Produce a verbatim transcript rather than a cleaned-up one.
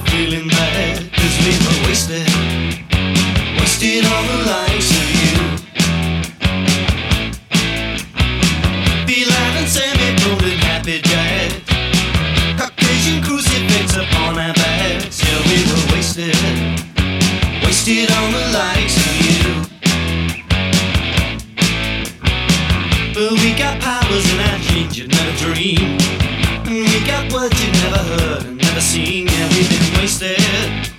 feeling bad, cause we were wasted, wasted on the likes of you. Feline and semi-golden happy jazz, Caucasian crucifix upon our backs. Yeah, we were wasted, wasted on the likes of you. But we got powers in our genes you'd never dream, and we got words you'd never heard and never seen. Yeah, we've been wasted,